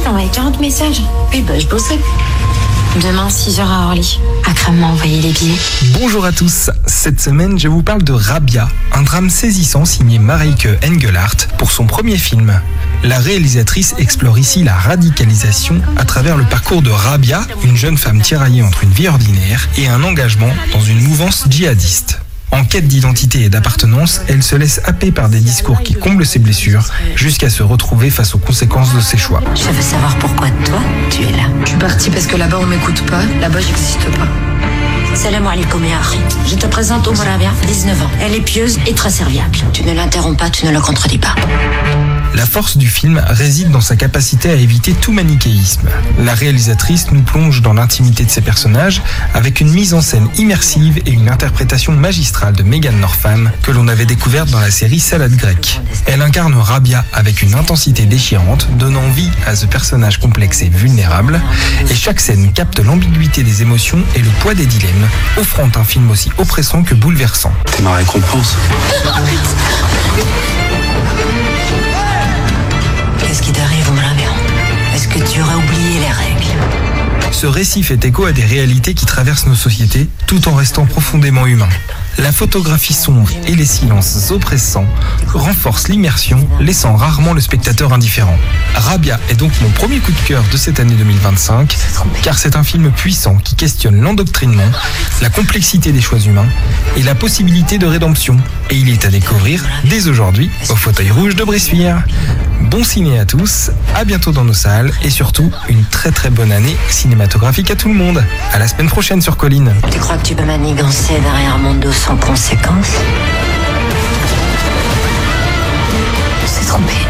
envoyé 40 messages. Oui, je bosserai. Demain, 6h à Orly. Akram m'a envoyé les billets. Bonjour à tous. Cette semaine, je vous parle de Rabia, un drame saisissant signé Marijke Engelhardt pour son premier film. La réalisatrice explore ici la radicalisation à travers le parcours de Rabia, une jeune femme tiraillée entre une vie ordinaire et un engagement dans une mouvance djihadiste. En quête d'identité et d'appartenance, elle se laisse happer par des discours qui comblent ses blessures jusqu'à se retrouver face aux conséquences de ses choix. Je veux savoir pourquoi toi, tu es là. Je suis partie parce que là-bas on m'écoute pas, là-bas j'existe pas. Salam alaikum ya akhi. Je te présente Rabia, 19 ans. Elle est pieuse et très serviable. Tu ne l'interromps pas, tu ne le contredis pas. La force du film réside dans sa capacité à éviter tout manichéisme. La réalisatrice nous plonge dans l'intimité de ses personnages avec une mise en scène immersive et une interprétation magistrale de Megan Northam que l'on avait découverte dans la série Salade grecque. Elle incarne Rabia avec une intensité déchirante, donnant vie à ce personnage complexe et vulnérable, et chaque scène capte l'ambiguïté des émotions et le poids des dilemmes, offrant un film aussi oppressant que bouleversant. T'es ma récompense. Qu'est-ce qui t'arrive, Rabia? Est-ce que tu aurais oublié les règles? Ce récit fait écho à des réalités qui traversent nos sociétés, tout en restant profondément humain. La photographie sombre et les silences oppressants renforcent l'immersion, laissant rarement le spectateur indifférent. Rabia est donc mon premier coup de cœur de cette année 2025, car c'est un film puissant qui questionne l'endoctrinement, la complexité des choix humains et la possibilité de rédemption. Et il est à découvrir dès aujourd'hui au Fauteuil Rouge de Bressuire. Bon ciné à tous, à bientôt dans nos salles et surtout une très très bonne année cinématographique à tout le monde. À la semaine prochaine sur Colline. Tu crois que tu peux manigancer derrière mon dos sans conséquence? On s'est trompé.